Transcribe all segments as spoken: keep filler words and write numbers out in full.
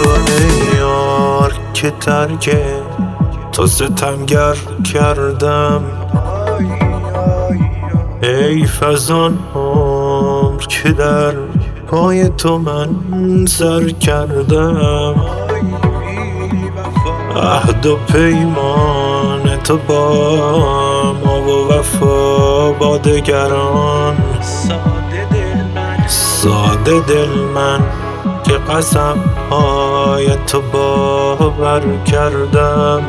برو ای یار که ترک تو ستمگر کردم، ای فزان عمر که در پای تو من سر کردم. عهد و پیمان تو با ما و وفا با دگران، ساده دل من که قسم های تو باور کردم.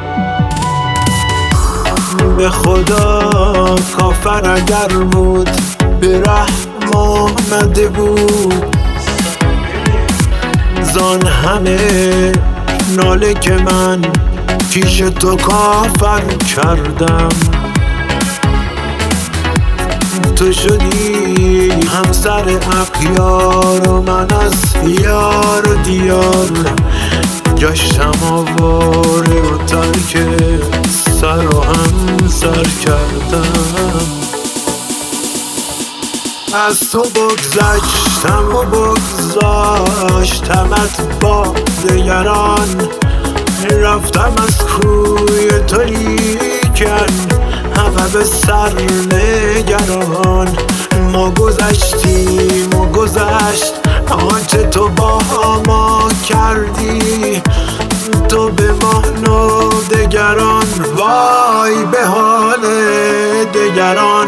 به خدا کافر اگر بود به رحم آمده بود، زان همه ناله که من پیش تو کافر کردم. تو شدی همسر اغیار و من از یار و دیار گشتم آواره و ترک سر و هم سر کردم. از تو بگذشتم و بگذاشتمت با دگران، رفتم از کوی تو لیکن همه به سر نگران. ما گذشتیم و گذشت آنچه تو با ما کردی، تو به ما و دگران، وای به حال دگران.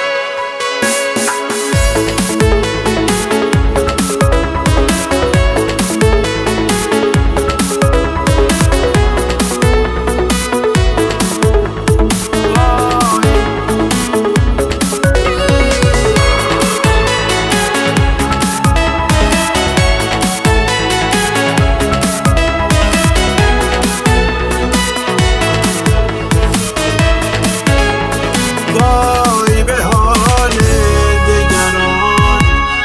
وای به حال دگران.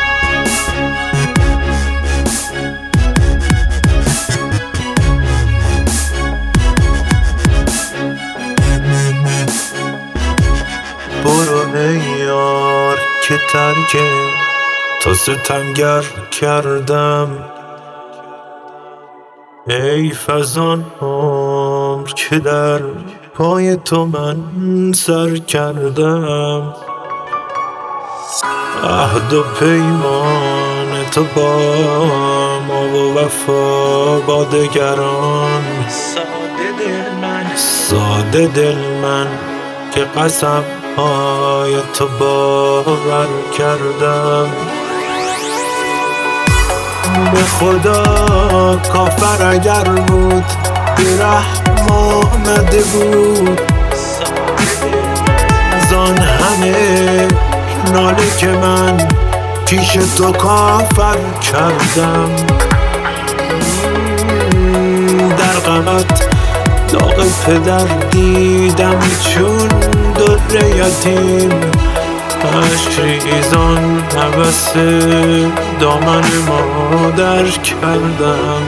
برو ای یار که ترک تو ستمگر کردم، ای فزان عمر که در پای تو من سر کردم. عهد و پیمان تو با ما و وفا با دگران، ساده دل من ساده دل من که قسم های تو باور کردم. به خدا کافر اگر بود به رحم آمده بود، زان همه ناله که من پیش تو کافر کردم. در غمت داغ پدر دیدم چون در یتیم، عشق ریزان هوس دامن مادر کردم.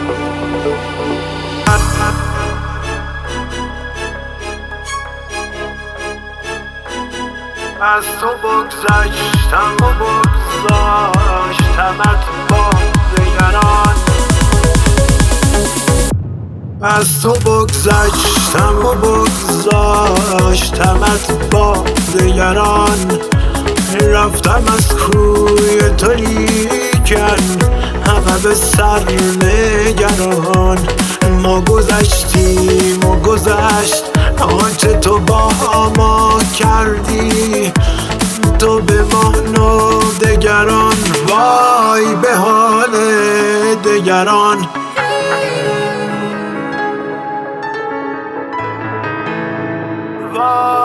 از تو بگذشتم و بگذاشتمت با دگران، از تو بگذشتم و بگذاشتمت با دگران. رفتم از کوی تو لیکن همه به سر نگران. ما گذشتیم و گذشت آنچه تو با ما کردی، تو به ما و دگران، وای به حال دگران. وای